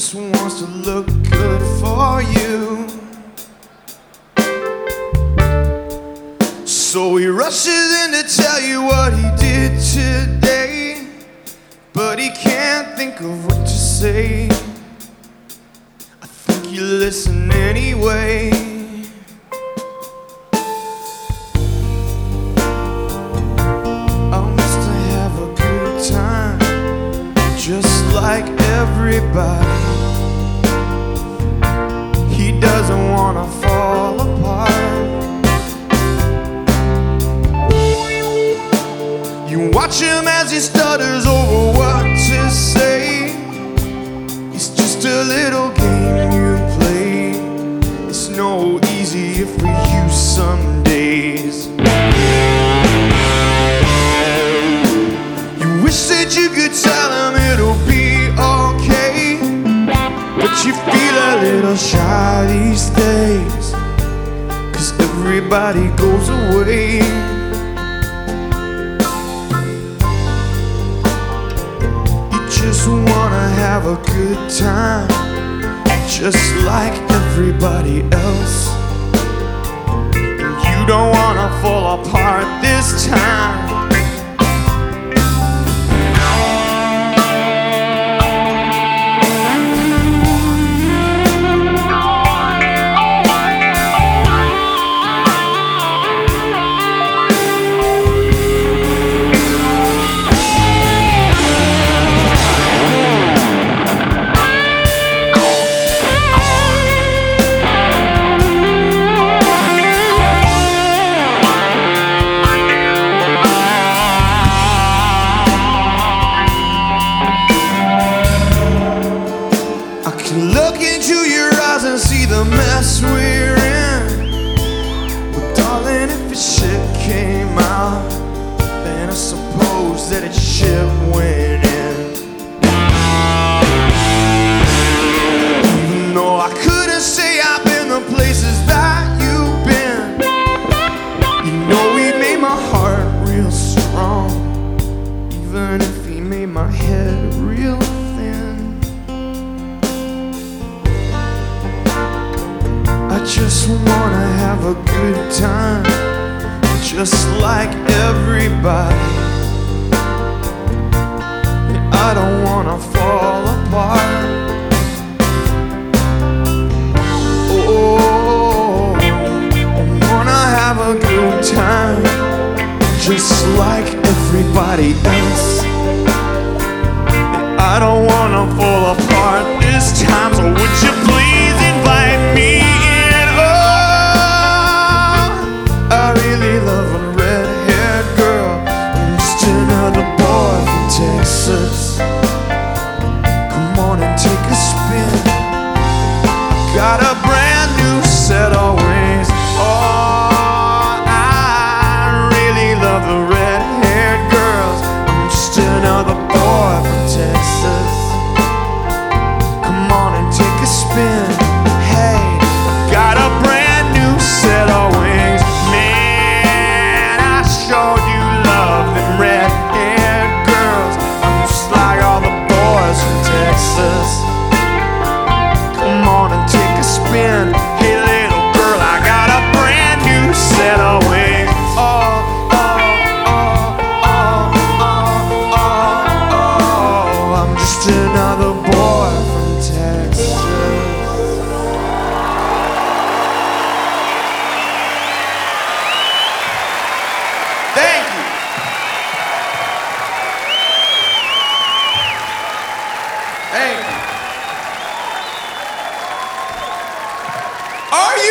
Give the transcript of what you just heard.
just wants to look good for you. So he rushes in to tell you what he did today, but he can't think of what to say. I think you listen anyway. Just like everybody, he doesn't want to fall apart. You watch him as he stutters over what to say. It's just a little game you play. It's no easy for you some days. You wish that you could tell him it'll be okay, but you feel a little shy these days, 'cause everybody goes away. You just wanna have a good time, just like everybody else. And you don't wanna fall apart this time. Look into your eyes and see the mess we're in. But darling, if your ship came out, then I suppose that its ship went in. Even though I couldn't say I've been the places that you've been, you know he made my heart real strong, even if he made my head real thin. I just wanna have a good time, just like everybody. I don't wanna fall apart. Oh, I wanna have a good time, just like everybody else. I don't wanna fall apart this time, so would you please invite me? I really love a red-haired girl. I'm just another boy from Texas. Come on and take a spin. I got a brand new set of wings. Oh, I really love the red-haired girls. I'm just another boy from Texas. Come on and take a spin. Hey, I got a brand new set of wings. Showed you love them red-haired girls. I'm just like all the boys from Texas. Come on and take a spin. Hey little girl, I got a brand new set of wings. Oh, oh, oh, oh, oh, oh, oh. I'm just another boy from Texas. Thank you. Thank you. Are you